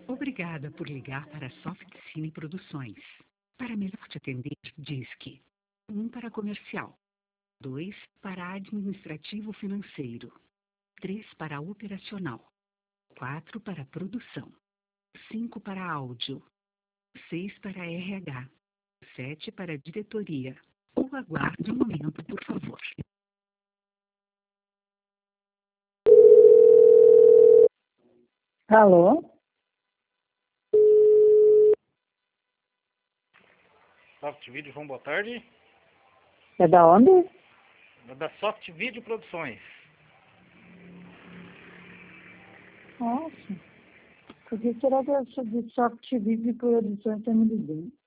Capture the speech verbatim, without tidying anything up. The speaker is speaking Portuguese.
Obrigada por ligar para a Soft Cine Produções. Para melhor te atender, disque um para comercial, dois para administrativo financeiro, três para operacional, quatro para produção, cinco para áudio, seis para R H, sete para diretoria. Ou aguarde um momento, por favor. Alô? Soft Video, João, boa tarde. É da onde? É da Soft Video Produções. Nossa. Por que será que eu sou de Soft Video Produções está me ligando?